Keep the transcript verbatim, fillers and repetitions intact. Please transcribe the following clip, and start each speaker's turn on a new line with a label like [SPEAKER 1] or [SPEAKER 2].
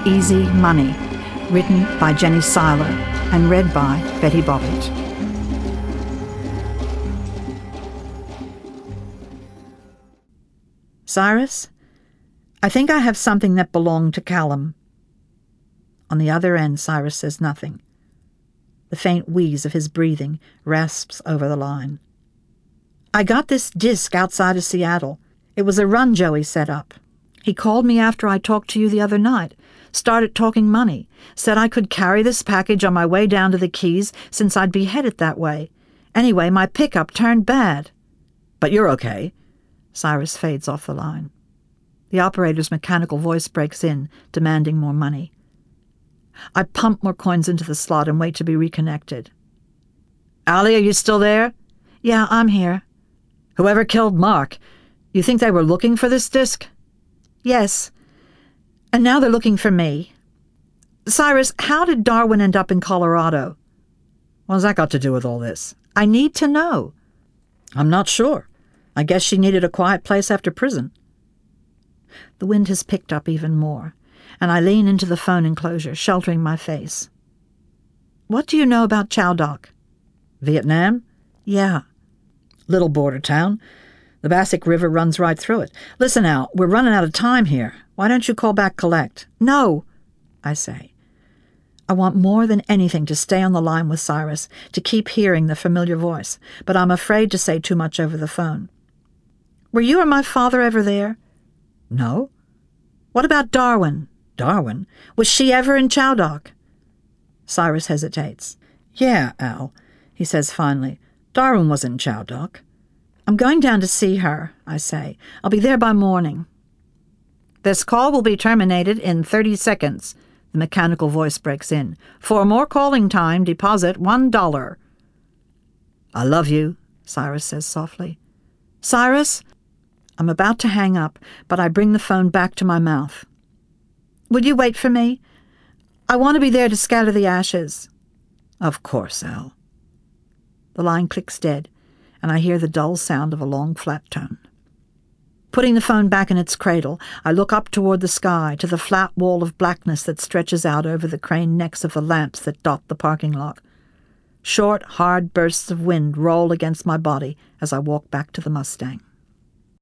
[SPEAKER 1] Easy Money, written by Jenny Seiler and read by Betty Bobbitt. Cyrus, I think I have something that belonged to Callum. On the other end, Cyrus says nothing. The faint wheeze of his breathing rasps over the line. I got this disc outside of Seattle. It was a run Joey set up. He called me after I talked to you the other night, started talking money, said I could carry this package on my way down to the Keys since I'd be headed that way. Anyway, my pickup turned bad. But you're okay. Cyrus fades off the line. The operator's mechanical voice breaks in, demanding more money. I pump more coins into the slot and wait to be reconnected. Allie, are you still there? Yeah, I'm here. Whoever killed Mark, you think they were looking for this disc? Yes. And now they're looking for me. Cyrus, how did Darwin end up in Colorado? What's that got to do with all this? I need to know. I'm not sure. I guess she needed a quiet place after prison. The wind has picked up even more, and I lean into the phone enclosure, sheltering my face. What do you know about Chowdock? Vietnam? Yeah. Little border town. The Bassick River runs right through it. Listen, Al, we're running out of time here. Why don't you call back collect? No, I say. I want more than anything to stay on the line with Cyrus, to keep hearing the familiar voice, but I'm afraid to say too much over the phone. Were you or my father ever there? No. What about Darwin? Darwin? Was she ever in Chowdock? Cyrus hesitates. Yeah, Al, he says finally. Darwin was in Chowdock. I'm going down to see her, I say. I'll be there by morning. This call will be terminated in thirty seconds, the mechanical voice breaks in. For more calling time, deposit one dollar. I love you, Cyrus says softly. Cyrus? I'm about to hang up, but I bring the phone back to my mouth. Would you wait for me? I want to be there to scatter the ashes. Of course, Al. The line clicks dead, and I hear the dull sound of a long flat tone. Putting the phone back in its cradle, I look up toward the sky, to the flat wall of blackness that stretches out over the craned necks of the lamps that dot the parking lot. Short, hard bursts of wind roll against my body as I walk back to the Mustang.